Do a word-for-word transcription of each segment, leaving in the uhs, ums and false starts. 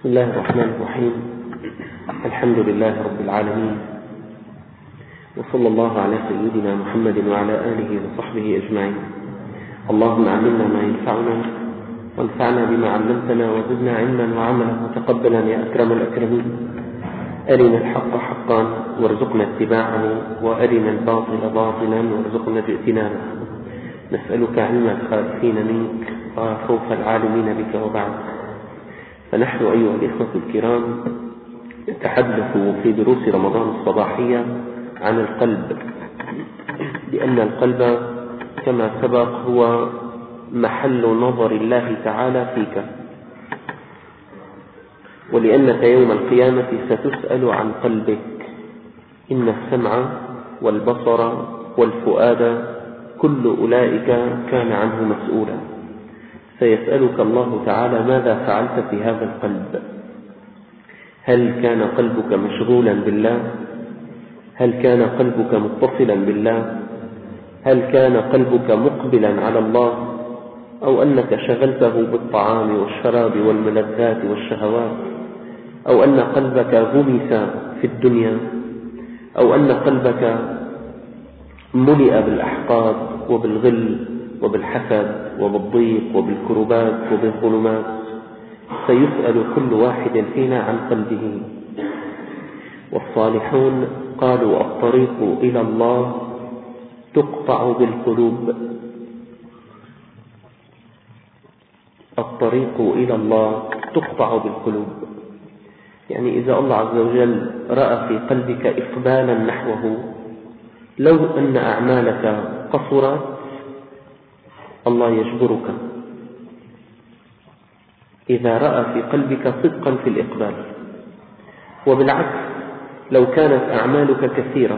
بسم الله الرحمن الرحيم. الحمد لله رب العالمين، وصلى الله على سيدنا محمد وعلى آله وصحبه أجمعين. اللهم علمنا ما ينفعنا وانفعنا بما علمتنا وزدنا علما وعملا وتقبلا يا أكرم الأكرمين. أرنا الحق حقا وارزقنا اتباعه، وأرنا الباطل باطلا وارزقنا اجتنابه. نسألك علم الخائفين منك وخوف العالمين بك. وبعد، فنحن أيها الإخوة الكرام نتحدث في دروس رمضان الصباحية عن القلب، لأن القلب كما سبق هو محل نظر الله تعالى فيك، ولأنك يوم القيامة ستسأل عن قلبك. إن السمع والبصر والفؤاد كل أولئك كان عنه مسؤولا. سيسألك الله تعالى ماذا فعلت في هذا القلب؟ هل كان قلبك مشغولا بالله؟ هل كان قلبك متصلا بالله؟ هل كان قلبك مقبلا على الله؟ أو أنك شغلته بالطعام والشراب والملذات والشهوات؟ أو أن قلبك غمس في الدنيا؟ أو أن قلبك ملئ بالأحقاد وبالغل وبالحسد وبالضيق وبالكربات وبالظلمات؟ سيسأل كل واحد فينا عن قلبه. والصالحون قالوا الطريق إلى الله تقطع بالقلوب. الطريق إلى الله تقطع بالقلوب، يعني إذا الله عز وجل رأى في قلبك إقبالا نحوه، لو أن أعمالك قصرت الله يجبرك. إذا رأى في قلبك صدقا في الإقبال، وبالعكس لو كانت أعمالك كثيرة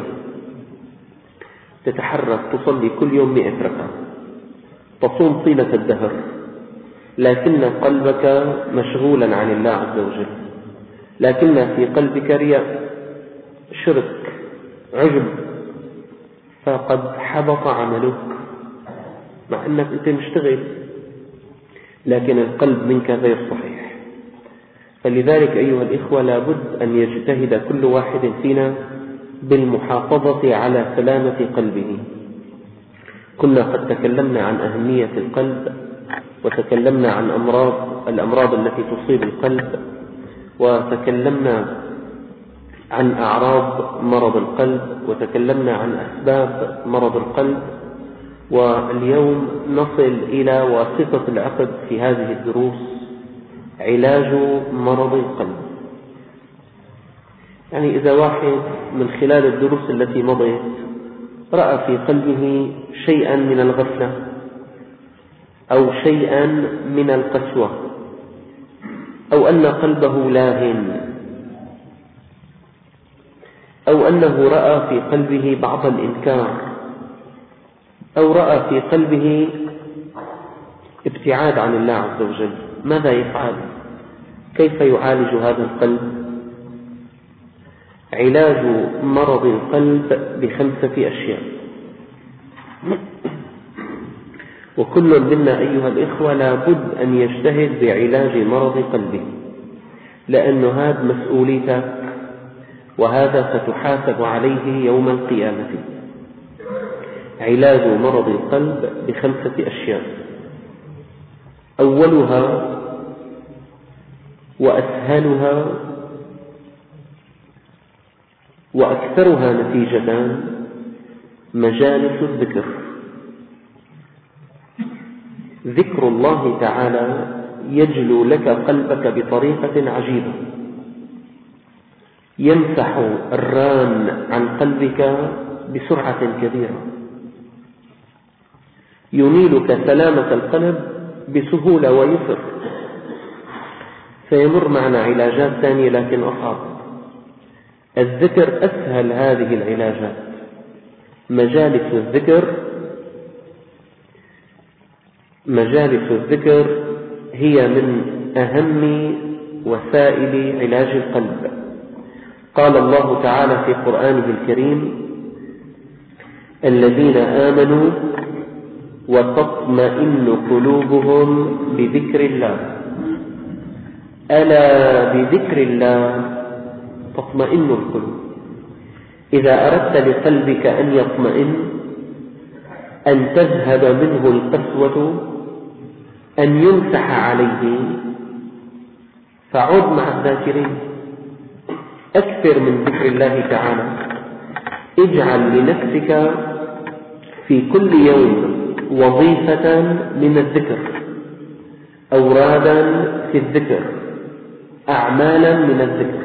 تتحرك تصلي كل يوم مئة ركعة، تصوم طيلة الدهر، لكن قلبك مشغولا عن الله عز وجل، لكن في قلبك رياء، شرك، عجب، فقد حبط عملك مع أنك أنت مشتغل، لكن القلب منك غير صحيح. فلذلك أيها الإخوة لابد أن يجتهد كل واحد فينا بالمحافظة على سلامة قلبه. كنا قد تكلمنا عن أهمية القلب، وتكلمنا عن أمراض الأمراض التي تصيب القلب، وتكلمنا عن أعراض مرض القلب، وتكلمنا عن أسباب مرض القلب. واليوم نصل إلى واسطة العقد في هذه الدروس، علاج مرض القلب. يعني إذا واحد من خلال الدروس التي مضت رأى في قلبه شيئا من الغفلة أو شيئا من القسوة، أو أن قلبه لاهٍ، أو أنه رأى في قلبه بعض الإنكار، أو رأى في قلبه ابتعاد عن الله عز وجل، ماذا يفعل؟ كيف يعالج هذا القلب؟ علاج مرض القلب بخمسة أشياء، وكل منا أيها الإخوة لابد أن يجتهد بعلاج مرض قلبه، لأن هذا مسؤوليتك، وهذا ستحاسب عليه يوم القيامة. علاج مرض القلب بخمسة أشياء. أولها وأسهلها وأكثرها نتيجة مجالس الذكر. ذكر الله تعالى يجلو لك قلبك بطريقة عجيبة، يمسح الران عن قلبك بسرعة كبيرة، ينيلك سلامة القلب بسهولة ويسر. سيمر معنا علاجات ثانية لكن أصعب. الذكر أسهل هذه العلاجات. مجالس الذكر مجالس الذكر هي من أهم وسائل علاج القلب. قال الله تعالى في قرآنه الكريم: الذين آمنوا وتطمئن قلوبهم بذكر الله. ألا بذكر الله تطمئن القلوب. إذا أردت لقلبك أن يطمئن، أن تذهب منه القسوة، أن يمسح عليه، فعد مع الذاكرين، أكثر من ذكر الله تعالى. اجعل لنفسك في كل يوم وظيفة من الذكر، أورادا في الذكر، أعمالا من الذكر.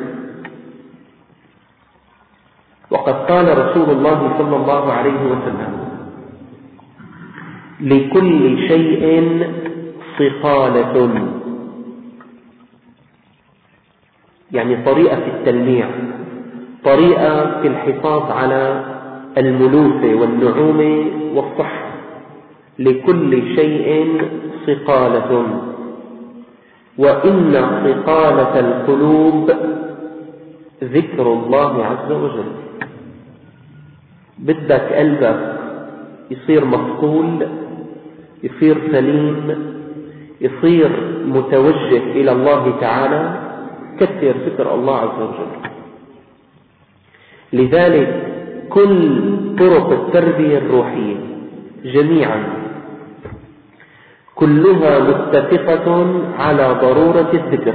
وقد قال رسول الله صلى الله عليه وسلم: لكل شيء صقالة، يعني طريقة في التلميع، طريقة في الحفاظ على الملوثة والنعومة والصحة. لكل شيء صقالة، وإن صقالة القلوب ذكر الله عز وجل. بدك قلبك يصير مصقول، يصير سليم، يصير متوجه إلى الله تعالى، كثر ذكر الله عز وجل. لذلك كل طرق التربية الروحية جميعا كلها متفقة على ضرورة الذكر.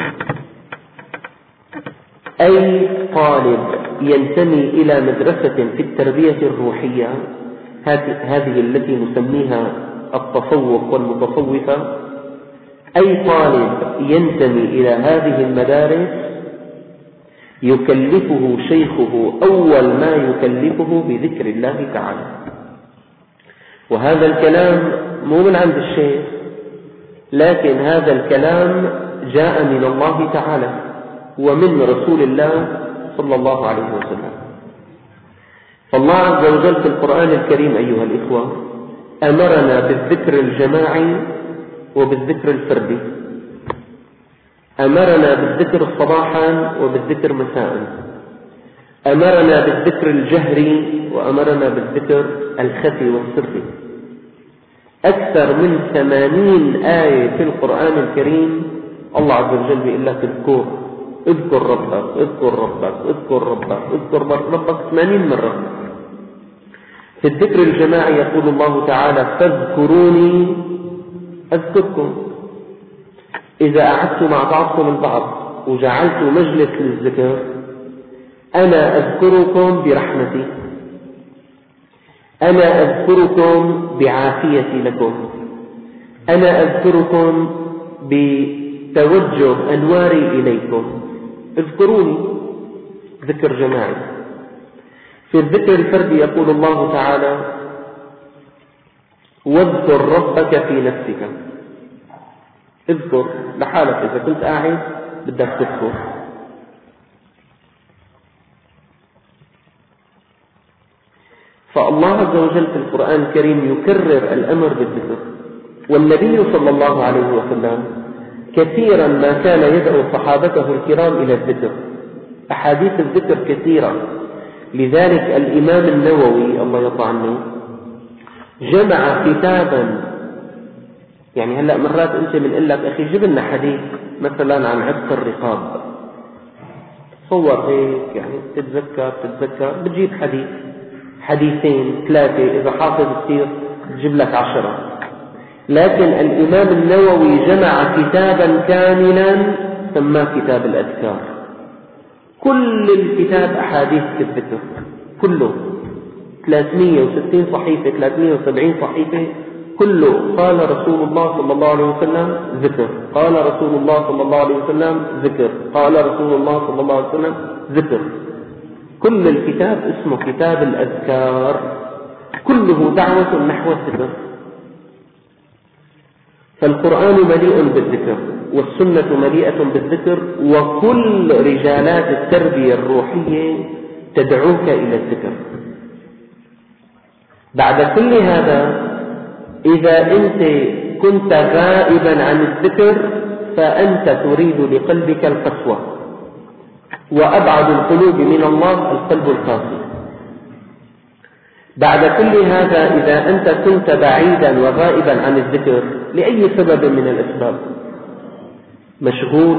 أي طالب ينتمي إلى مدرسة في التربية الروحية، هذه التي نسميها التصوف والمتصوفة، أي طالب ينتمي إلى هذه المدارس يكلفه شيخه أول ما يكلفه بذكر الله تعالى. وهذا الكلام مو من عند الشيخ، لكن هذا الكلام جاء من الله تعالى ومن رسول الله صلى الله عليه وسلم. فالله عز وجل في القرآن الكريم أيها الإخوة أمرنا بالذكر الجماعي وبالذكر الفردي، أمرنا بالذكر صباحا وبالذكر مساء، أمرنا بالذكر الجهري وأمرنا بالذكر الخفي والسري. أكثر من ثمانين آية في القرآن الكريم الله عز وجل بيقول لك اذكر اذكر ربك اذكر ربك اذكر ربك اذكر ربك ثمانين مرة. في الذكر الجماعي يقول الله تعالى: فاذكروني أذكركم. إذا قعدت مع بعضكم البعض وجعلت مجلس للذكر، أنا أذكركم برحمتي، أنا أذكركم بعافيتي لكم، أنا أذكركم بتوجه أنواري إليكم. اذكروني، ذكر جماعي. في الذكر الفردي يقول الله تعالى: واذكر ربك في نفسك. اذكر لحالك، إذا كنت قاعد بدك تذكر. فالله عز وجل في القرآن الكريم يكرر الأمر بالذكر. والنبي صلى الله عليه وسلم كثيرا ما كان يدعو صحابته الكرام إلى الذكر، أحاديث الذكر كثيرة. لذلك الإمام النووي الله يرضى عنه جمع كتابا، يعني هلأ مرات أنت بنقول لك أخي جيب لنا حديث مثلا عن عتق الرقاب، صور هيك يعني تتذكر تتذكر بتجيب حديث حديثين ثلاثة، إذا حافظ كثير تجيب لك عشرة. لكن الإمام النووي جمع كتابا كاملا سماه كتاب الأذكار. كل الكتاب أحاديث في الذكر كله، ثلاثمئة وستين صحيفة، ثلاثمئة وسبعين صحيفة، كله قال رسول الله صلى الله عليه وسلم ذكر، قال رسول الله صلى الله عليه وسلم ذكر، قال رسول الله صلى الله عليه وسلم ذكر. كل الكتاب اسمه كتاب الأذكار، كله دعوة نحو الذكر. فالقرآن مليء بالذكر، والسنة مليئة بالذكر، وكل رجالات التربية الروحية تدعوك إلى الذكر. بعد كل هذا إذا أنت كنت غائبا عن الذكر فأنت تريد لقلبك القسوة، وأبعد القلوب من الله القلب القاسي. بعد كل هذا إذا أنت كنت بعيدا وغائبا عن الذكر لأي سبب من الأسباب، مشغول،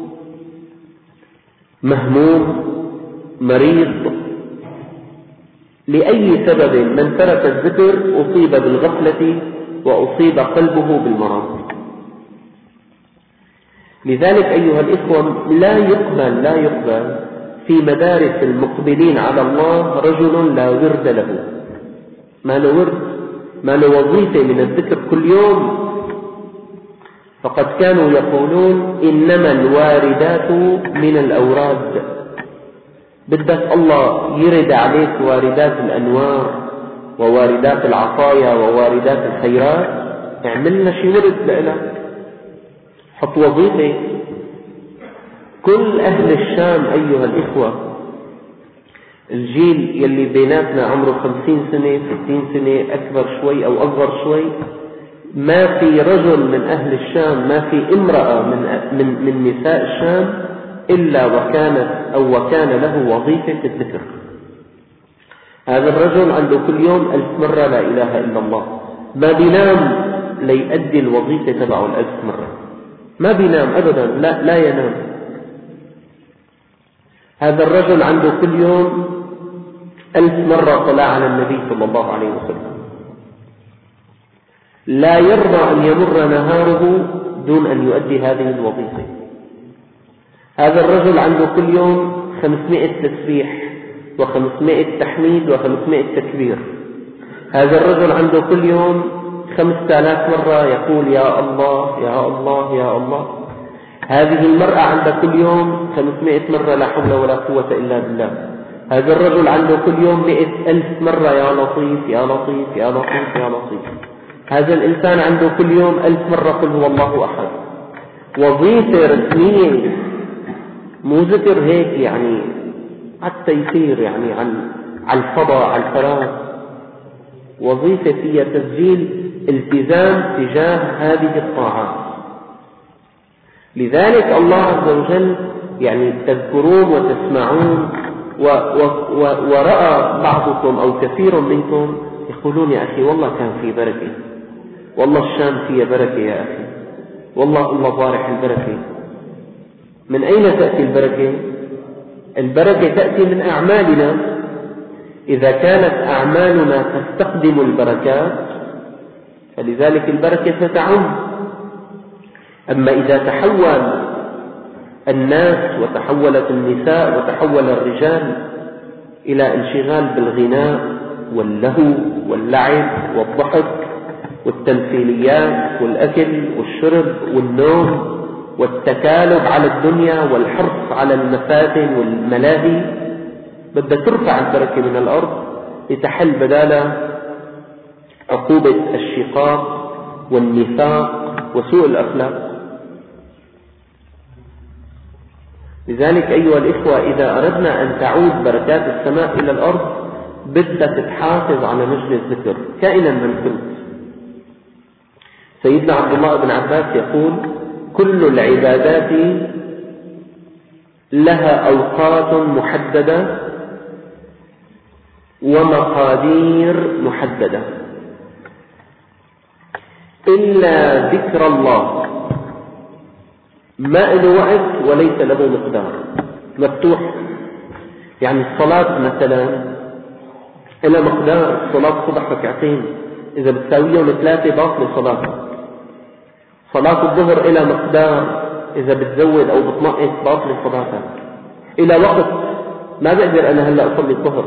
مهموم، مريض، لأي سبب من ترك الذكر أصيب بالغفلة وأصيب قلبه بالمرض. لذلك أيها الإخوة لا يقبل لا يقبل في مدارس المقبلين على الله رجل لا ورد له، ما له ورد، ما له وظيفة من الذكر كل يوم. فقد كانوا يقولون إنما الواردات من الأوراد. بدك الله يرد عليك واردات الأنوار وواردات العطايا وواردات الخيرات، اعملنا شي ورد لك، حط وظيفة. كل أهل الشام أيها الإخوة، الجيل يلي بيناتنا عمره خمسين سنة ستين سنة أكبر شوي أو أصغر شوي، ما في رجل من أهل الشام، ما في امرأة من, من, من نساء الشام إلا وكانت أو وكان له وظيفة في الذكر. هذا الرجل عنده كل يوم ألف مرة لا إله إلا الله، ما بينام ليؤدي الوظيفة تبعه الألف مرة، ما بينام أبدا، لا, لا ينام. هذا الرجل عنده كل يوم ألف مرة طلع على النبي صلى الله عليه وسلم، لا يرضى أن يمر نهاره دون أن يؤدي هذه الوظيفة. هذا الرجل عنده كل يوم خمسمائة تسبيح وخمسمائة تحميد وخمسمائة تكبير. هذا الرجل عنده كل يوم خمسة آلاف مرة يقول يا الله يا الله يا الله. هذه المرأة عندها كل يوم خمسمائة مرة لا حول ولا قوة إلا بالله. هذا الرجل عنده كل يوم مئة ألف مرة يا لطيف يا لطيف يا لطيف يا لطيف. هذا الإنسان عنده كل يوم ألف مرة قل هو الله أحد. وظيفة رسمية، مو ذكر هيك يعني حتى يصير يعني عن على الفضاء على الفراغ، وظيفة فيها تسجيل التزام تجاه هذه الطاعات. لذلك الله عز وجل يعني تذكرون وتسمعون و و و ورأى بعضكم أو كثير منكم يقولون يا أخي والله كان في بركة، والله الشام فيها بركة يا أخي، والله الله بارح البركة. من أين تأتي البركة؟ البركة تأتي من أعمالنا. إذا كانت أعمالنا تستقدم البركات فلذلك البركة ستعم. أما إذا تحول الناس وتحولت النساء وتحول الرجال إلى انشغال بالغناء واللهو واللعب والضحك والتمثيليات والأكل والشرب والنوم والتكالب على الدنيا والحرص على المفاتن والملاهي، بدها ترفع البركة من الأرض لتحل بدالها عقوبة الشقاق والنفاق وسوء الأخلاق. لذلك أيها الإخوة إذا أردنا أن تعود بركات السماء إلى الأرض بدها تتحافظ على مجلس الذكر كائنا من كنت. سيدنا عبد الله بن عباس يقول كل العبادات لها أوقات محددة ومقادير محددة إلا ذكر الله، ما له وقت وليس له مقدار، مفتوح. يعني الصلاة مثلا إلى مقدار، صلاة الصبح ركعتين إذا بتساويهم ثلاثة باطل صلاة. صلاة الظهر إلى مقدار، إذا بتزود أو بتنقص باطل صلاتها. إلى وقت ما بقدر أنا هلأ أصلي الظهر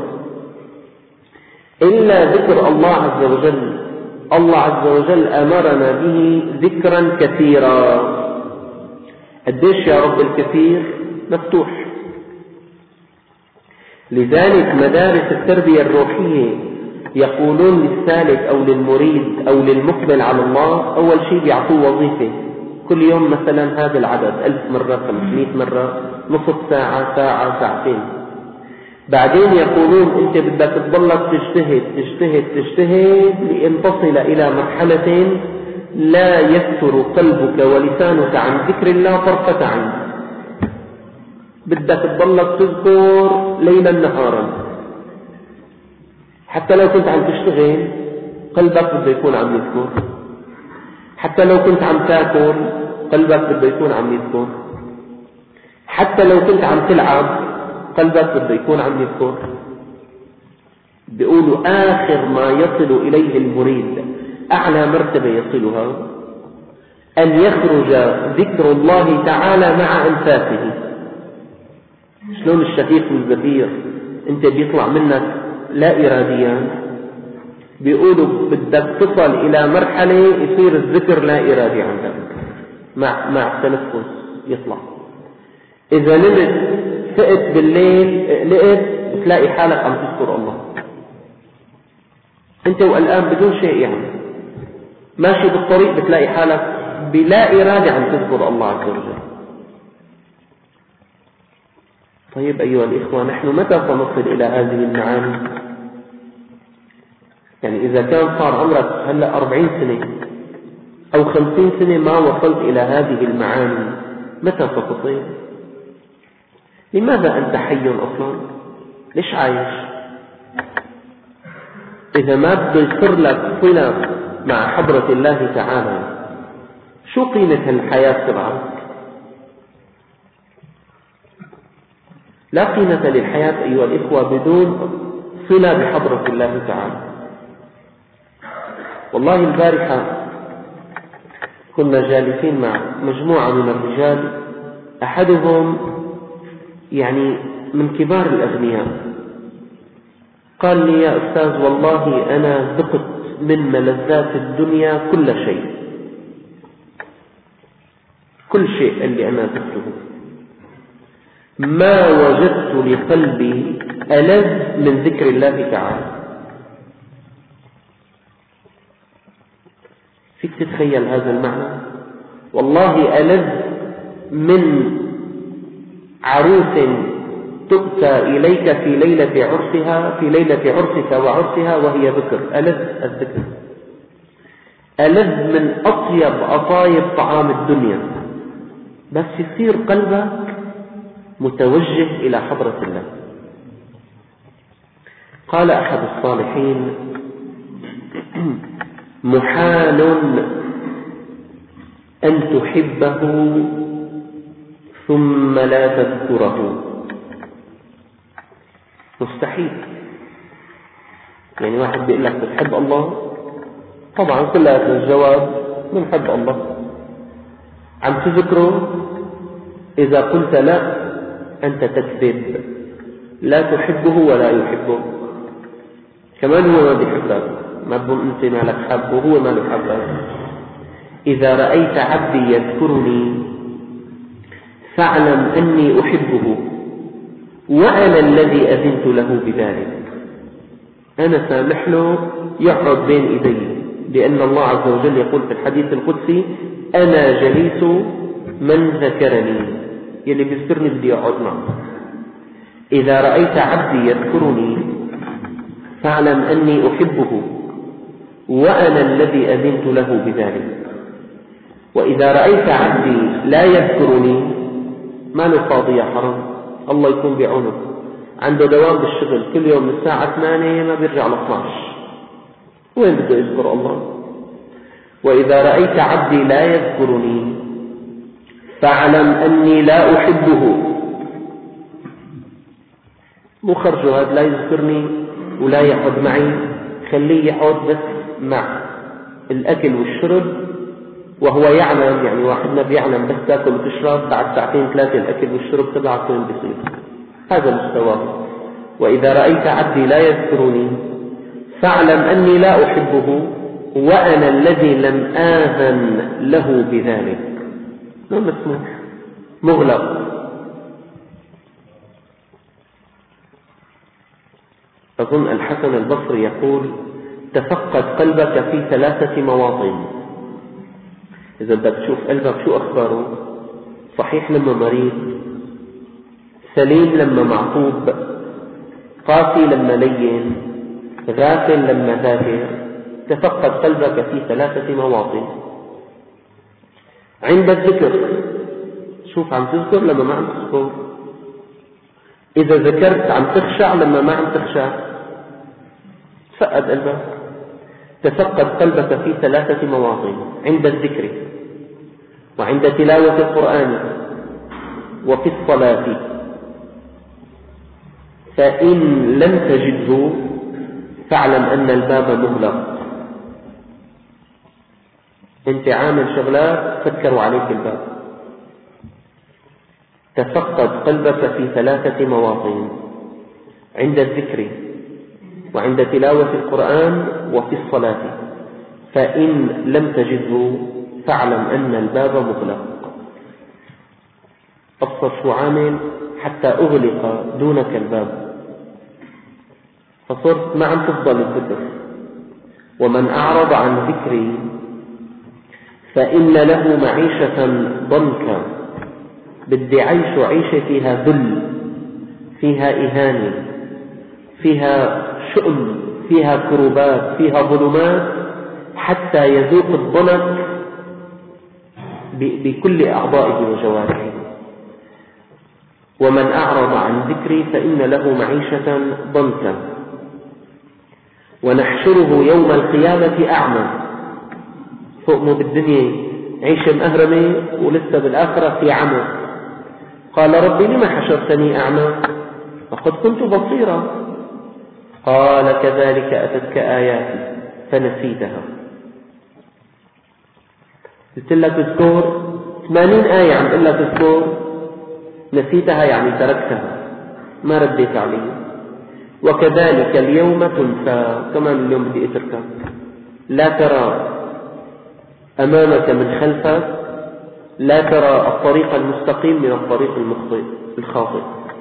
إلا ذكر الله عز وجل. الله عز وجل أمرنا به ذكرا كثيرا. قديش يا رب الكثير؟ مفتوح. لذلك مدارس التربية الروحية يقولون للسالك أو للمريد أو للمقبل على الله أول شيء بيعطوه وظيفة كل يوم مثلا هذا العدد ألف مرة خمسمائة مرة نصف ساعة ساعة ساعتين. بعدين يقولون أنت بدك تضلك تجتهد تجتهد تجتهد لأن تصل إلى مرحلة لا يفتر قلبك ولسانك عن ذكر الله طرفة عين. بدك تضلك تذكر ليلا نهارا، حتى لو كنت عم تشتغل قلبك بده يكون عم يذكر، حتى لو كنت عم تاكل قلبك بده يكون عم يذكر. حتى لو كنت عم تلعب قلبك بده يكون عم يذكر. بيقولوا آخر ما يصل إليه المريد، أعلى مرتبة يصلها، أن يخرج ذكر الله تعالى مع أنفاسه. شلون الشهيق والزفير أنت بيطلع منك لا إراديا، بيقولوا بدك تصل إلى مرحلة يصير الذكر لا إرادي عندك مع مع التنفس يطلع. إذا نمت فقت بالليل قلقت بتلاقي حالك عم تذكر الله أنت والآن بدون شيء، يعني ماشي بالطريق بتلاقي حالك بلا إرادة عم تذكر الله عز وجل. طيب أيها الإخوة، نحن متى سنصل إلى هذه المعاني؟ يعني إذا كان صار عمرك هلأ أربعين سنة أو خمسين سنة ما وصلت إلى هذه المعاني، متى ستصل؟ لماذا أنت حي أصلا؟ ليش عايش؟ إذا ما بده يصير لك صلة مع حضرة الله تعالى، شو قيمة الحياة تبعك؟ لا قيمة للحياة أيها الإخوة بدون صلة بحضرة الله تعالى. والله البارحة كنا جالسين مع مجموعة من الرجال، أحدهم يعني من كبار الأغنياء، قال لي يا أستاذ والله أنا ذقت من ملذات الدنيا كل شيء، كل شيء اللي أنا ذقته، ما وجدت لقلبي ألذ من ذكر الله تعالى. فيك تتخيل هذا المعنى؟ والله ألذ من عروس تؤتى إليك في ليلة عرسها في ليلة عرسك وعرسها وهي ذكر، ألذ الذكر، ألذ من أطيب أطايب طعام الدنيا، بس يصير قلبك متوجه إلى حضرة الله. قال أحد الصالحين محال أن تحبه ثم لا تذكره، مستحيل. يعني واحد بيقول لك بتحب الله، طبعا كلها الجواب بنحب الله، عم تذكره؟ إذا قلت لا أنت تكذب، لا تحبه ولا يحبه، كمان هو ما بيحبك، ما بقول أنت مالك حبه وهو ما له حبك. إذا رأيت عبدي يذكرني فاعلم أني أحبه وأنا الذي أذنت له بذلك، أنا سامح له يقعد بين إيدي، لأن الله عز وجل يقول في الحديث القدسي أنا جليس من ذكرني، يلي بيذكرني بدي أقعد معه. إذا رأيت عبدي يذكرني فاعلم أني أحبه وأنا الذي أذنت له بذلك. وإذا رأيت عبدي لا يذكرني ما له فاضي يا حرام، الله يكون بعونه، عنده دوام بالشغل كل يوم من الساعة ثمانية ما بيرجع ل اثني عشر، وين بده يذكر الله؟ وإذا رأيت عبدي لا يذكرني فاعلم أني لا أحبه. مو خرجوا هذا لا يذكرني ولا يقعد معي، خليه يقعد بس مع الأكل والشرب وهو يعلم، يعني واحدنا بيعلم بس تاكل وتشرب بعد ساعتين ثلاثة الأكل والشرب تبعك وين بيصير، هذا مستواه. وإذا رأيت عبدي لا يذكرني فاعلم أني لا أحبه وأنا الذي لم آذن له بذلك. ما مسموح، مغلق. أظن الحسن البصري يقول تفقد قلبك في ثلاثة مواطن. إذا بدك تشوف قلبك شو أخباره، صحيح لما مريض، سليم لما معصوب، قاسي لما لين، غافل لما ذاكر، تفقد قلبك في ثلاثة مواطن. عند الذكر شوف عم تذكر لما ما عم تذكر، إذا ذكرت عم تخشع لما ما عم تخشع، تفقد قلبك. تفقد قلبك في ثلاثة مواطن: عند الذكر، وعند تلاوة القرآن وفي الصلاة. فإن لم تجده فاعلم أن الباب مغلق. أنت عامل شغلات فكروا عليك الباب. تفقد قلبك في ثلاثة مواطن: عند الذكر وعند تلاوة القرآن وفي الصلاة. فإن لم تجده فاعلم أن الباب مغلق. أبصر شو عامل حتى أغلق دونك الباب، فصرت ما عم تفضل الذكر. ومن أعرض عن ذكري فإن له معيشة ضنكا. بدي عيش عيشة فيها ذل، فيها إهانة، فيها شؤم، فيها كربات، فيها ظلمات، حتى يذوق الضنك بكل أعضائه وجوارحه. ومن أعرض عن ذكري فإن له معيشة ضنكا ونحشره يوم القيامة أعمى. فوقنا بالدنيا عيش مأهرمة ولسه بالآخرة في عمى. قال ربي لما حشرتني أعمى وقد كنت بصيرا؟ قال كذلك أتتك آياتي فنسيتها. قلت لك اذكر ثمانين آية عم قل لك اذكر، نسيتها يعني تركتها ما رديت عليه. وكذلك اليوم تنسى. كمان اليوم بدي اتركك، لا ترى أمامك من خلفك، لا ترى الطريق المستقيم من الطريق المخطئ الخاطئ.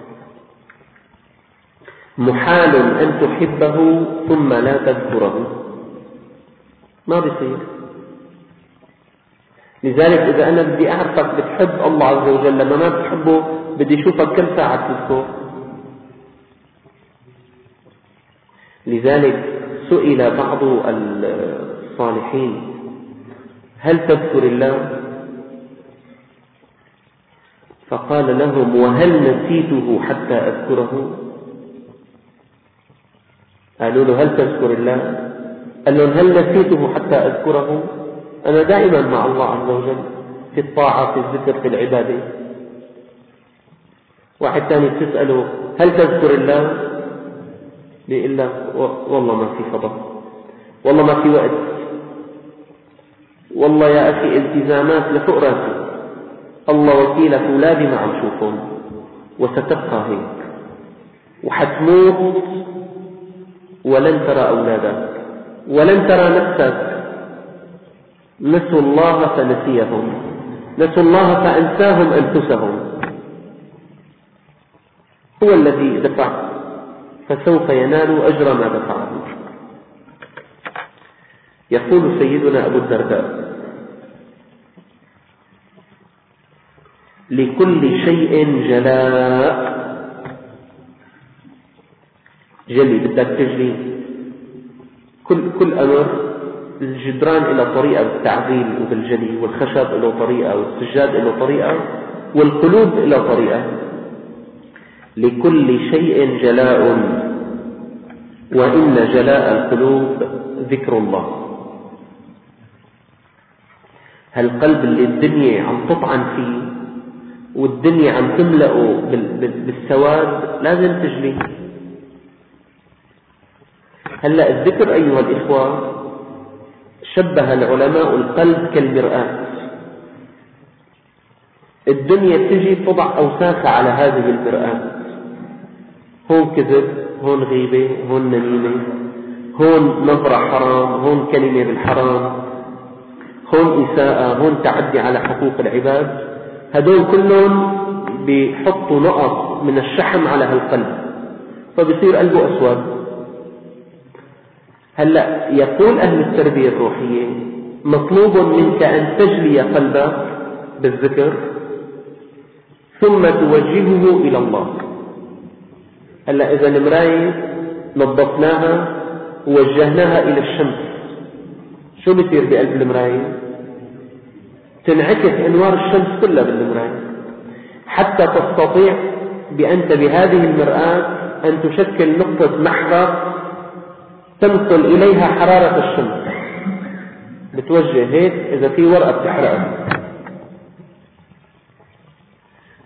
محال أن تحبه ثم لا تذكره، ما بيصير. لذلك إذا أنا بدي أعرفك بتحب الله عز وجل، لما ما بتحبه بدي أشوفك كم ساعة تذكر. لذلك سئل بعض الصالحين: هل تذكر الله؟ فقال لهم: وهل نسيته حتى أذكره؟ قالوا له: هل تذكر الله؟ قال لهم: هل نسيته حتى أذكره؟ أنا دائما مع الله عز وجل في الطاعة، في الذكر، في العبادة. واحد ثاني تسأله: هل تذكر الله؟ بيقول لك: والله ما في فضل، والله ما في وقت، والله يا أخي التزامات لفوق راسي، الله وكيلك أولادي ما عم شوفهم، وستبقى هيك وحتموت ولن ترى أولادك ولن ترى نفسك. نسوا الله فنسيهم، نسوا الله فأنساهم أنفسهم. هو الذي دفع فسوف ينال أجر ما دفعه. يقول سيدنا أبو الدرداء: لكل شيء جلاء. جلي بدك تجلي كل كل أمر. الجدران له طريقة بالتعديل وبالجلي، والخشب له طريقة، والسجاد له طريقة، والقلوب له طريقة. لكل شيء جلاء، وإن جلاء القلوب ذكر الله. هالقلب اللي الدنيا عم تطعن فيه والدنيا عم تملأه بالسواد لازم تجلي. هلأ الذكر أيها الإخوة شبه العلماء القلب كالمرآة. الدنيا تجي تضع أوساخ على هذه المرآة، هون كذب، هون غيبة، هون نميمة، هون نظرة حرام، هون كلمة بالحرام، هون إساءة، هون تعدي على حقوق العباد. هدول كلهم بيحطوا نقط من الشحم على هالقلب، فبصير قلبه أسود. هلأ يقول أهل التربية الروحية: مطلوب منك أن تجلي قلبك بالذكر ثم توجهه إلى الله. هلأ إذا المراية نظفناها ووجهناها إلى الشمس، شو بيصير بقلب المراية؟ تنعكس أنوار الشمس كلها بالمراية، حتى تستطيع بأنت بهذه المرآة أن تشكل نقطة محور تنقل إليها حرارة الشمس. بتوجه هيك، إذا في ورقة بتحرقها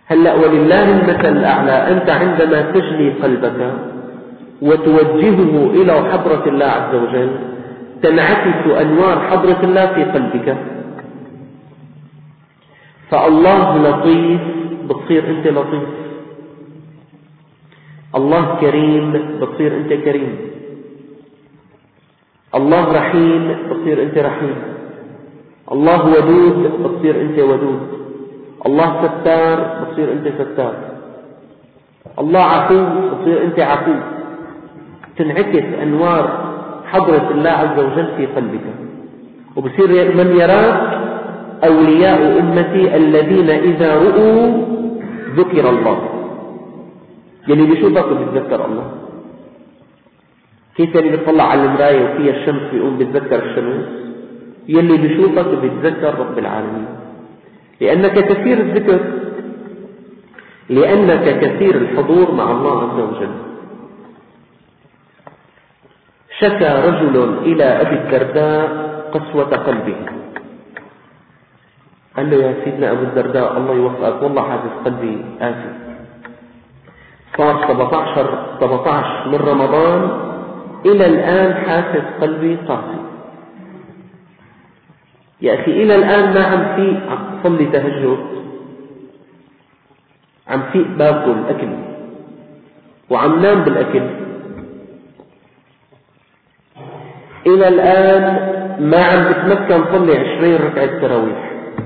هلأ ولله المثل الأعلى، أنت عندما تجلي قلبك وتوجهه إلى حضرة الله عز وجل تنعكس أنوار حضرة الله في قلبك. فالله لطيف بتصير أنت لطيف، الله كريم بتصير أنت كريم، الله رحيم بتصير أنت رحيم، الله ودود بتصير أنت ودود، الله ستار بتصير أنت ستار، الله عفو بتصير أنت عفو. تنعكس أنوار حضرة الله عز وجل في قلبك، وبصير من يراك أولياء أمتي الذين إذا رؤوا ذكر الله. يلي بيشوفك بيتذكر الله. كيف يلي بيطلع على المراية وفيها الشمس بيقوم بيتذكر الشمس؟ يلي بيشوفك بيتذكر رب العالمين، لأنك كثير الذكر، لأنك كثير الحضور مع الله عز وجل. شكى رجل إلى أبي الدرداء قسوة قلبه، قال له يا سيدنا أبو الدرداء الله يوفقك، والله حاسس قلبي آسف، صار سبعة عشر من رمضان إلى الآن حاسس قلبي قاسي. يا أخي إلى الآن ما عم في صلي تهجد، عم في باكل أكل وعم نام بالأكل، إلى الآن ما عم بتمكن صلي عشرين ركعة تراويح.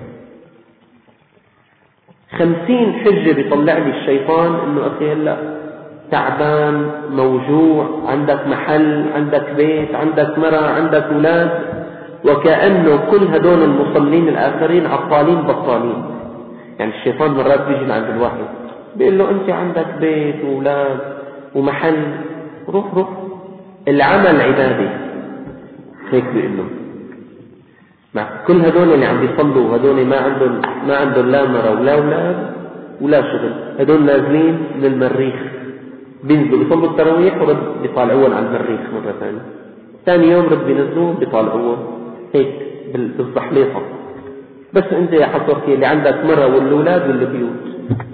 خمسين حجة بيطلع لي الشيطان إنه أخي هلا تعبان موجوع، عندك محل، عندك بيت، عندك مرأة، عندك أولاد، وكأنه كل هدول المصلين الآخرين عطالين بطالين. يعني الشيطان مرات بيجي عند الواحد بيقول له أنت عندك بيت وأولاد ومحل، روح روح العمل عبادي، هيك بيقول له. مع كل هدول اللي عم بيصلوا هدول ما عندهم ما عندهم لا مرة ولا أولاد ولا شغل، هدول نازلين من المريخ، بينزلوا بيصلوا التراويح ورد بيطالعون على المريخ مرة ثانية، ثاني يوم رد بينزلوا بيطالعون هيك بالزحليطة. بس أنت يا حصرتي اللي عندك مرة والأولاد والبيوت.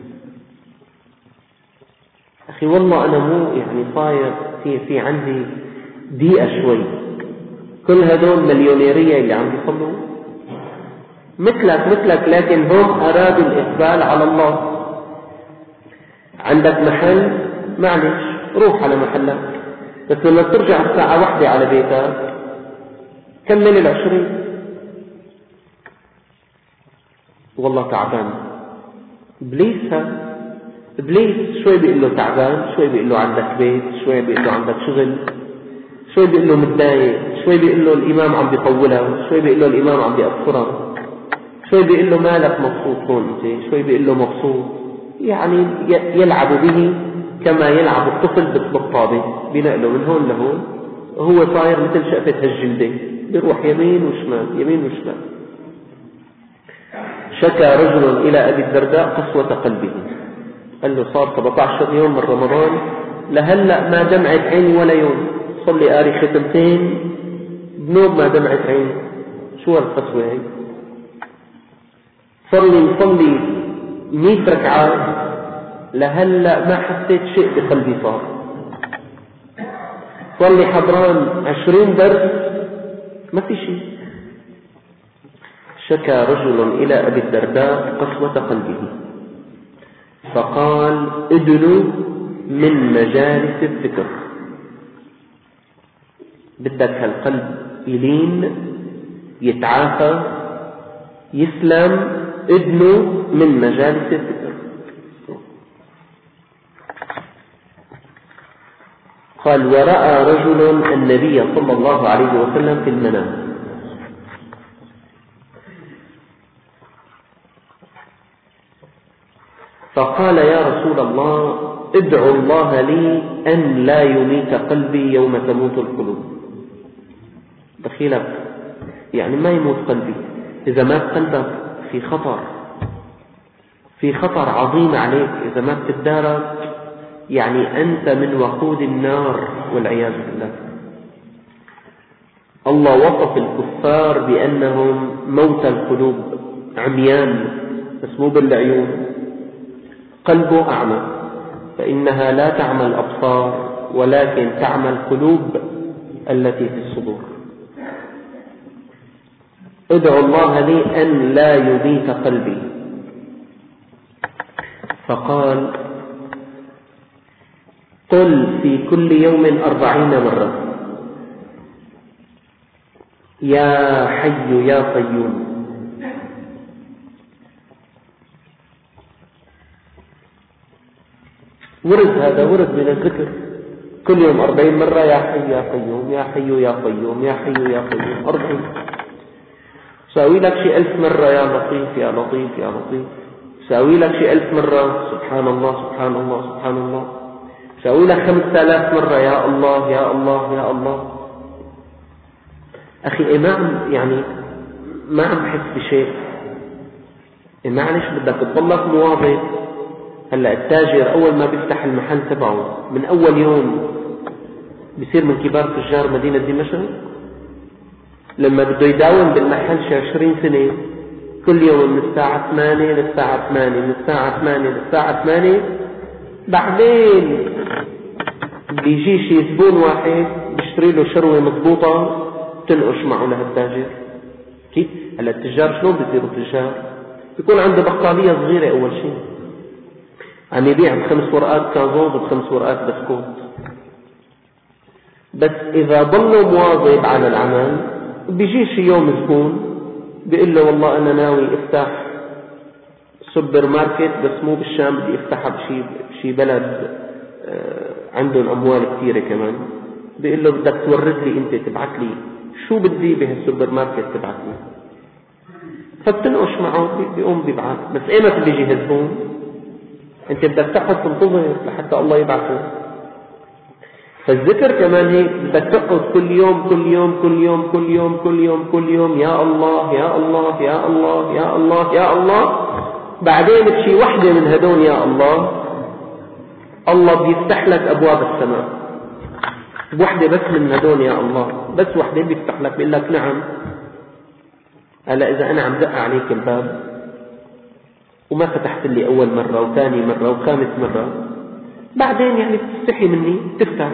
أخي والله أنا مو يعني صاير في في عندي ضيقة شوي. كل هدول مليونيرية اللي عم بيصلوا مثلك مثلك، لكن هم أرادوا الإقبال على الله. عندك محل، معلش روح على محلك، بس لما ترجع الساعة واحدة على بيتك كمل العشرين. والله تعبان. إبليس هذا إبليس شوي بيقول له تعبان، شوي بيقول له عندك بيت، شوي بيقول له عندك شغل، شوي بيقول له متضايق، شوي بيقول له الإمام عم بيطولها، شوي بيقول له الإمام عم بيأخرها، شوي بيقول له مالك مبسوط هون أنت، شوي بيقول له مبسوط. يعني يلعب به كما يلعب الطفل بالطابة، بينقله من هون لهون، هو صاير مثل شقفة هالجلدة، بيروح يمين وشمال يمين وشمال. شكى رجل إلى أبي الدرداء قسوة قلبه، قال له صار سبعة عشر يوم من رمضان لهلأ ما دمعت عيني ولا يوم، صلي قاري ختمتين بنوب ما دمعت عيني. شو هالقسوة هي؟ صلي صلي مئة ركعة لهلأ ما حسيت شيء بقلبي صار. صلي حضران عشرين درس ما في شيء. شكى رجل إلى أبي الدرداء قسوة قلبه فقال ادنوا من مجالس الذكر. بدك هالقلب يلين يتعافى يسلم، ادنوا من مجالس الذكر. قال ورأى رجل النبي صلى الله عليه وسلم في المنام فقال يا رسول الله ادعو الله لي أن لا يميت قلبي يوم تموت القلوب. دخيلك يعني ما يموت قلبي، إذا مات قلبك في خطر، في خطر عظيم عليك، إذا ما بتتدارك يعني أنت من وقود النار والعياذ بالله. الله وصف الكفار بأنهم موت القلوب، عميان بس مو بالعيون، قلبه أعمى، فإنها لا تعمى الأبصار ولكن تعمى القلوب التي في الصدور. ادعو الله لي أن لا يميت قلبي. فقال قل في كل يوم أربعين مرة يا حي يا قيوم. ورد هذا ورد من الذكر كل يوم أربعين مرة يا حي يا قيوم يا حي يا قيوم يا حي يا قيوم أربعين. ساوي لك شيء ألف مرة يا لطيف يا لطيف يا لطيف. ساوي لك شيء ألف مرة سبحان الله سبحان الله سبحان الله. ساوي لك خمسة آلاف مرة يا الله يا الله يا الله. أخي ما عم يعني ما عم بحس بشيء. معلش بدك تضلك مواظب. هلا التاجر أول ما بيفتح المحل تبعه من أول يوم بيصير من كبار تجار مدينة دمشق. لما بده يداوم بالمحل شي عشرين سنة كل يوم من الساعة ثمانية للساعة ثمانية من الساعة ثمانية للساعة ثمانية. بعدين بيجي شي زبون واحد بيشتري له شروة مضبوطة تنقش معه لهالتاجر. كيف؟ هلا التجار شلون بيصيروا تجار؟ بيكون عنده بقالية صغيرة أول شيء عم يبيع بخمس ورقات كازوز وبخمس ورقات بسكوت. بس إذا ضلوا مواظب على العمل بيجي شي يوم زبون بيقول له والله أنا ناوي افتح سوبر ماركت بس مو بالشام، بدي افتحها بشي بشي بلد عندهم أموال كثيرة كمان. بيقول له بدك تورد لي أنت تبعت لي شو بدي بهالسوبر ماركت تبعت لي. فبتنقش معه بيقوم بيبعت. بس ايمتى بيجي هالزبون؟ انت بدك تقعد تنتظر لحتى الله يبعثه. فالذكر كمان هيك بدك تقعد كل يوم كل يوم كل يوم كل يوم كل يوم كل يوم يا الله يا الله يا الله يا الله يا الله. بعدين بشي وحدة من هدول يا الله الله بيفتح لك أبواب السماء. وحدة بس من هدول يا الله بس وحدة بيفتح لك بيقول لك نعم. هلا إذا أنا عم دق عليك الباب وما فتحت لي أول مرة وثاني مرة وخامس مرة بعدين يعني بتستحي مني تفتح.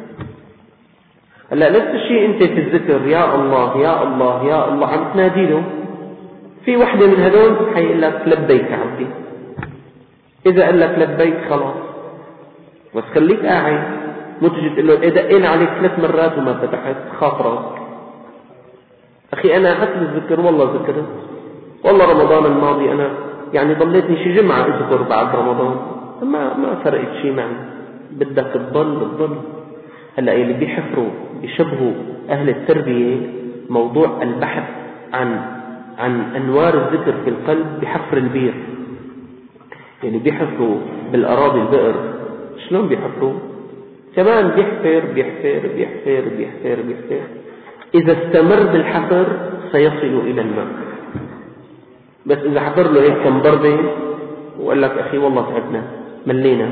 هلا نفس الشيء أنت في الذكر يا الله يا الله يا الله عم تنادي له في وحدة من هدول حيقول لك لبيك عبدي. إذا قال لك لبيك خلاص بس خليك قاعد مو تجي تقول له إيه دقينا عليك ثلاث مرات وما فتحت خاطرك. أخي أنا حتى الذكر والله ذكرت والله رمضان الماضي أنا يعني ضليتني شي جمعة أذكر بعد رمضان ما ما فرقت شي معي. بدك تضل تضل. هلا اللي بيحفروا بيشبهوا أهل التربية موضوع البحث عن عن أنوار الذكر في القلب بحفر البير. يعني بيحفروا بالأراضي البئر. شلون بيحفروا؟ كمان بيحفر بيحفر بيحفر بيحفر بيحفر. إذا استمر بالحفر سيصل إلى الماء. بس إذا حفر له هيك كم ضربة وقال لك أخي والله تعبنا ملينا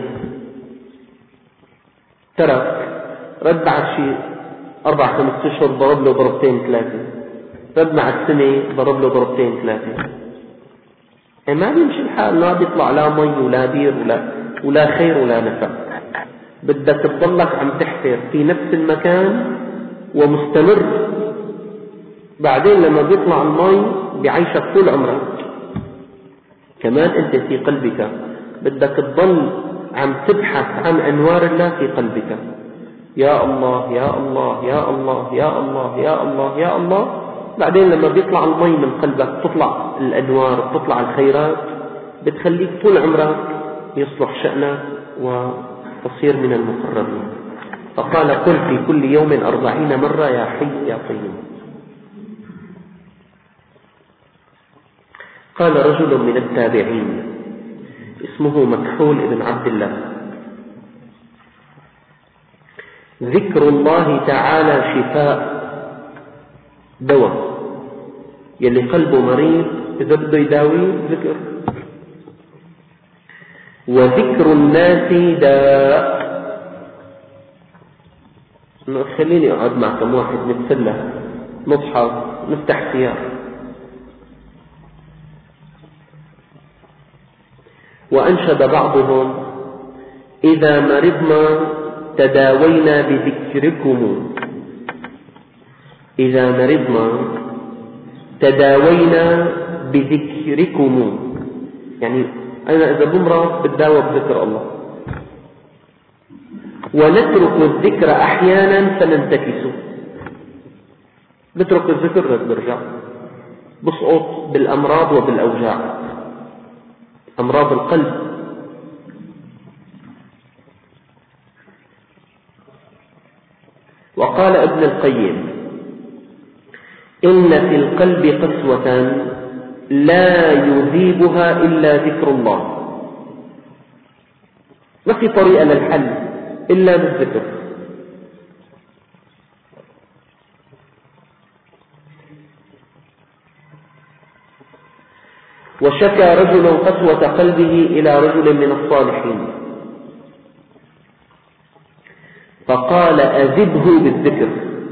ترك رد بعد شيء أربع خمس أشهر ضرب له ضربتين ثلاثة. رد بعد سنة ضرب له ضربتين ثلاثة. يعني ما بيمشي الحال. ما بيطلع لا مي ولا بير ولا ولا خير ولا نفع. بدك تضلك عم تحفر في نفس المكان ومستمر. بعدين لما بيطلع المي بيعيشك طول عمرك. كمان انت في قلبك بدك تضل عم تبحث عن انوار الله في قلبك. يا الله يا الله يا الله يا الله يا الله يا الله. بعدين لما بيطلع المي من قلبك تطلع الانوار تطلع الخيرات بتخليك طول عمرك يصلح شأنك وتصير من المقربين. فقال قل في كل يوم أربعين مرة يا حي يا قيوم. قال رجل من التابعين اسمه مكحول بن عبد الله ذكر الله تعالى شفاء دواء. يلي قلبه مريض إذا بده يداويه ذكر. وذكر الناس داء. خليني أقعد معكم واحد نتسلى نضحك نفتح سيارة. وأنشد بعضهم: إذا مرضنا تداوينا بذكركم، إذا مرضنا تداوينا بذكركم، يعني أنا إذا بمرض بتداوى بذكر الله. ونترك الذكر أحيانا فننتكس، بترك الذكر برجع بسقط بالأمراض وبالأوجاع، أمراض القلب. وقال ابن القيم: إن في القلب قسوة لا يذيبها إلا ذكر الله، ما في طريقة للحل إلا بالذكر. وشكى رجل قسوة قلبه إلى رجل من الصالحين فقال: أذبه بالذكر،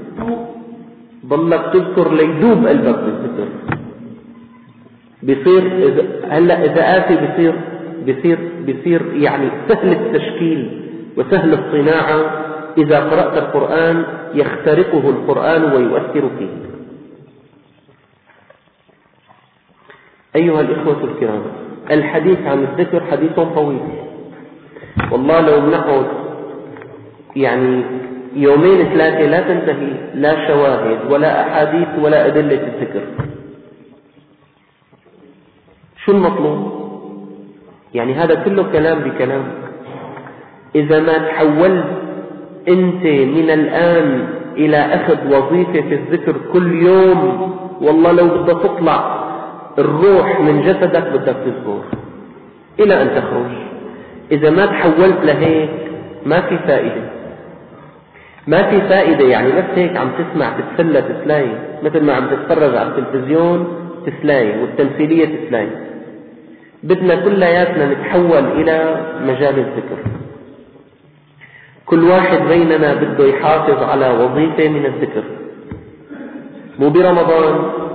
ضلك تذكر ليذوب قلبك بالذكر. بيصير هلا إذا آتي بيصير بيصير بيصير يعني سهل التشكيل وسهل الصناعة. إذا قرأت القرآن يخترقه القرآن ويؤثر فيه. أيها الإخوة الكرام، الحديث عن الذكر حديث طويل، والله لو بنقعد يعني يومين ثلاثة لا تنتهي، لا شواهد ولا أحاديث ولا أدلة الذكر. شو المطلوب؟ يعني هذا كله كلام بكلام. إذا ما تحولت أنت من الآن إلى أخذ وظيفة في الذكر كل يوم، والله لو بدك تطلع الروح من جسدك بدك تذكر إلى أن تخرج. إذا ما تحولت لهيك ما في فائدة، ما في فائدة. يعني بس هيك عم تسمع تتسلى تسلاي، مثل ما عم تتفرج على التلفزيون تسلاي والتمثيلية تسلاي. بدنا كلياتنا نتحول إلى مجال الذكر. كل واحد بيننا بده يحافظ على وظيفة من الذكر، مو برمضان،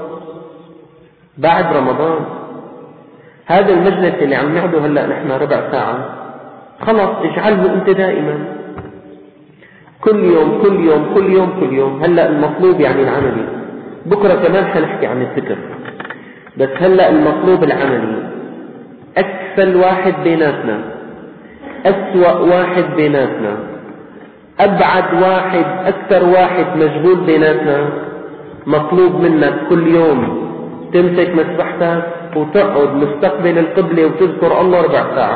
بعد رمضان. هذا المجلس اللي عم نعده هلأ نحن ربع ساعة، خلص اجعله أنت دائما كل يوم كل يوم كل يوم كل يوم. هلأ المطلوب يعني العملي، بكرة كمان حنحكي عن الذكر، بس هلأ المطلوب العملي. أكفل واحد بيناتنا، أسوأ واحد بيناتنا، أبعد واحد، أكثر واحد مشغول بيناتنا، مطلوب منك كل يوم تمسك مسبحتك وتقعد مستقبل القبلة وتذكر الله ربع ساعة.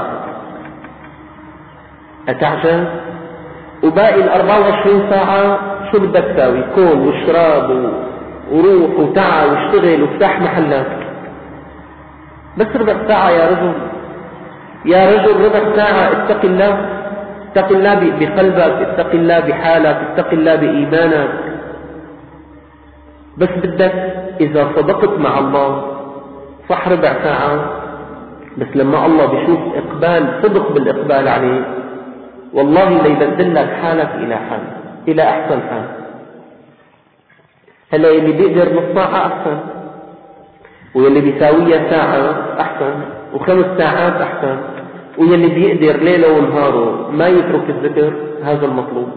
أتعجز؟ وباقي الأربعة وعشرين ساعة شو بدك تساوي؟ كل واشرب وروح وتعا واشتغل وافتح محلات. بس ربع ساعة يا رجل، يا رجل ربع ساعة. اتق الله، اتق الله بقلبك، اتق الله بحالك، اتق الله بإيمانك. بس بدك إذا صدقت مع الله صح ربع ساعة، بس لما الله بيشوف إقبال، صدق بالإقبال عليه، والله ليبدل لك حالك إلى حال، إلى أحسن حال. هلا اللي بيقدر نص ساعة أحسن، واللي بيساويها ساعة أحسن، وخمس ساعات أحسن، واللي بيقدر ليله ونهاره ما يترك الذكر، هذا المطلوب.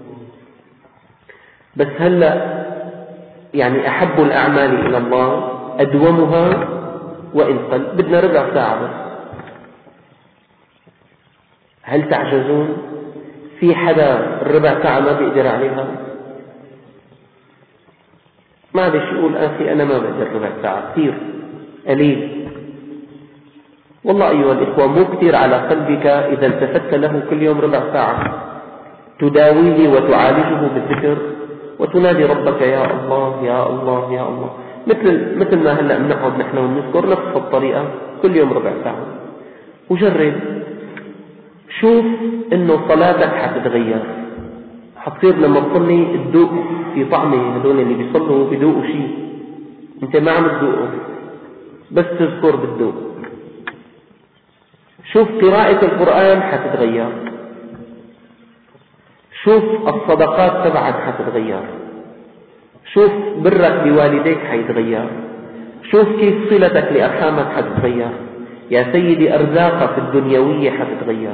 بس هلا يعني أحب الأعمال إلى الله أدومها وإن قل. بدنا ربع ساعة بس. هل تعجزون؟ في حدا الربع ساعة ما بيقدر عليها؟ ما عادش يقول أخي أنا ما بقدر ربع ساعة، كثير قليل. والله أيها الإخوة مو كثير على قلبك إذا التفت له كل يوم ربع ساعة تداويه وتعالجه بالذكر وتنادي ربك يا الله يا الله يا الله، مثل مثل ما هلا بنقعد نحن ونذكر نفس الطريقة كل يوم ربع ساعة. وجرب، شوف إنه صلاتك حتتغير، حتصير لما تصلي تذوق في طعمه. هذول اللي بيصلوا بيذوقوا شيء أنت ما عم تذوقه، بس تذكر بالذوق. شوف قراءة القرآن حتتغير، شوف الصدقات تبعك حتتغير، شوف برك بوالديك حيتغير، شوف كيف صلتك لأرحامك حتتغير. يا سيدي أرزاقك الدنيوية حتتغير.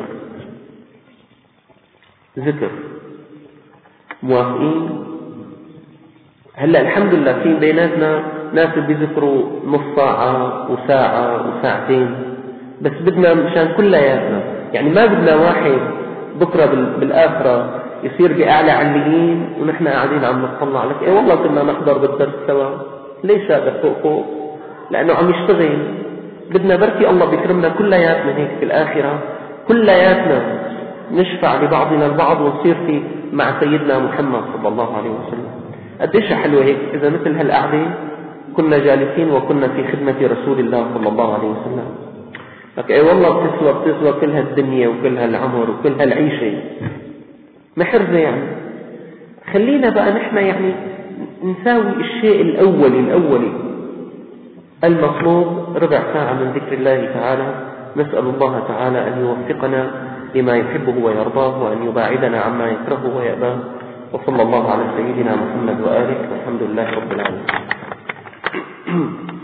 ذكر. موافقين؟ هلأ الحمد لله في بيناتنا ناس بيذكروا نص ساعة وساعة وساعتين، بس بدنا مشان كلياتنا، يعني ما بدنا واحد بكرة بالآخرة يصير بأعلى عليين ونحن قاعدين عم نطلع لك ايه والله كنا نحضر بالدرس سوا. ليش هذا فوق فوق؟ لأنه عم يشتغل. بدنا بركي الله بيكرمنا كلياتنا هيك في الآخرة، كلياتنا نشفع لبعضنا البعض ونصير في مع سيدنا محمد صلى الله عليه وسلم. قديش حلوة هيك إذا مثل هالقعدة كنا جالسين وكنا في خدمة رسول الله صلى الله عليه وسلم. لك اي والله بتسوى بتسوى كل هالدنيا وكل هالعمر وكل هالعيشة محرزة. يعني خلينا بقى نحن يعني نساوي الشيء الأولي الأولي المطلوب، ربع ساعة من ذكر الله تعالى. نسأل الله تعالى أن يوفقنا لما يحبه ويرضاه وأن يباعدنا عما يكرهه ويأباه. وصلى الله على سيدنا محمد وآله والحمد لله رب العالمين.